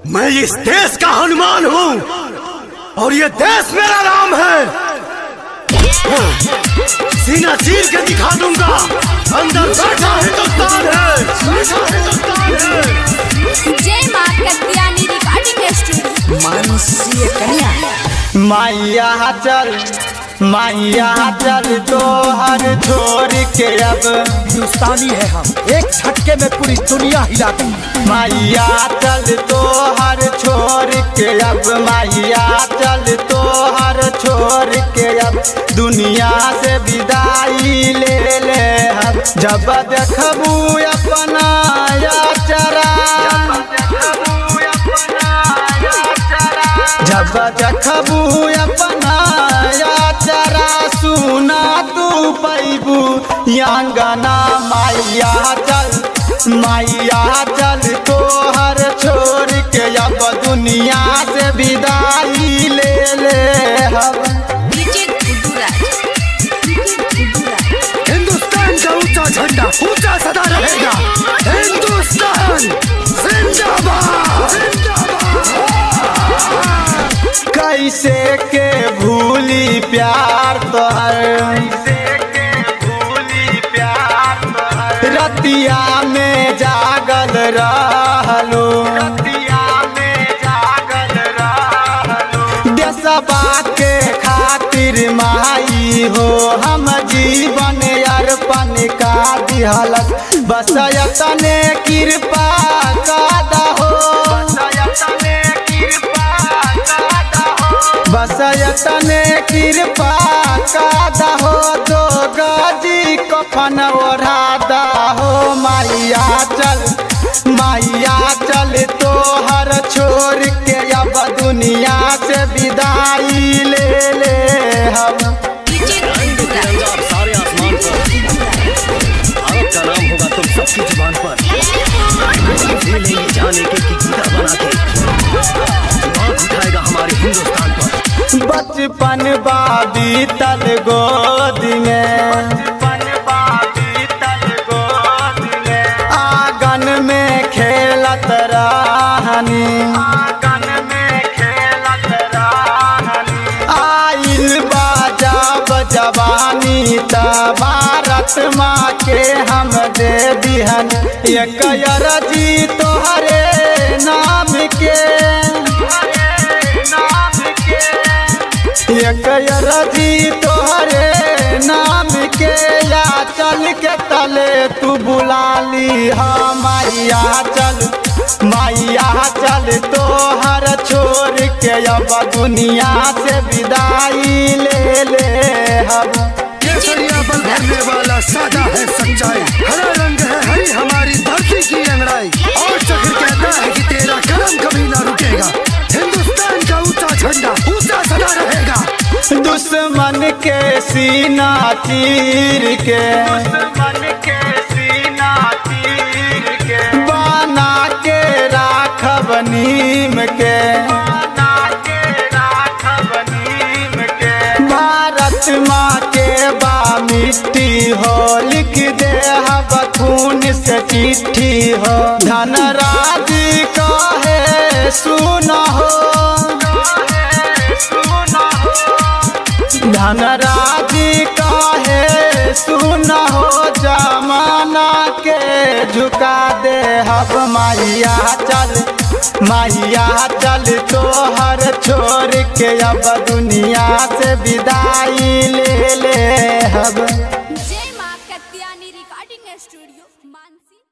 मैं इस देश का हनुमान हूँ और ये देश मेरा नाम है। सीना चीर के दिखा दूंगा, अंदर बैठा हिंदुस्तान है, बैठा हिंदुस्तान है। जय मां कत्यानी रिकॉर्डिंग स्टूडियो मानसीय कन्या। मैया चल तो हर छोड़ के अब हिंदुस्तानी है हम, एक झटके में पूरी दुनिया हिला देंगे। मैया चल तो हर छोड़ के अब, मैया चल तो हर छोड़ के अब दुनिया से विदाई ले ले हम। जब देखबू अपना याचरा, जब देखबू अपना याचरा, सुना तू पैबू यांगना। मैया चल तो हर छोड़ के अब दुनिया से विदाई ले ले हम। हिंदुस्तान का ऊंचा झंडा ऊंचा सदा रहेगा। हिंदुस्तान जिंदाबाद, कैसे के भूली प्यार तोहर, रतिया में जागल रहलो, देशवा के खातिर माई हो हम जीवन अर्पण का दिहलक। बस यतने कृपा कादा हो, बस यतने कृपा कादा हो। दो गजी कफन ओढ़ादा हो। मैया चल तो हर छोड़ के अब दुनिया से विदाई ले ले हम। आप सारे आसमान पर, भारत का नाम होगा तुम सबकी जुबान पर। लेंगे जाने के कि गीता बना के आँख उठाएगा हमारे हिंदुस्तान पर। बचपन बाबी तल गोद में, आंगन में खेलत रहनी, आइल बाजाब जवानी त भारत माँ के हम दे दिहन। एक अरजी तोहरे नाम के, एक अरजी तोहरे नाम के। या चल के तले तू बुला ली हाँ। मैया चल तो हर छोड़ के अब दुनिया से विदाई ले ले हम। केसरिया बल भरने वाला सादा है सच्चाई, हरा रंग है हरी हमारी धरती की अंगड़ाई। और चक्र कहता है कि तेरा कदम कभी ना रुकेगा। हिंदुस्तान का ऊंचा झंडा ऊंचा सदा रहेगा। दुश्मन के सीना चीर के, बना के राखब नीम के, भारत माँ के बा मिट्टी हो। लिख दे हब खून से चिट्ठी हो। धनराज कहे सुना हो, धनराज काहे सुना हो। जमाना के झुका दे हब। मैया चल तो हर छोड़ के अब दुनिया से विदाई ले ले हब। जय मां कत्यानी रिकॉर्डिंग स्टूडियो मानसी।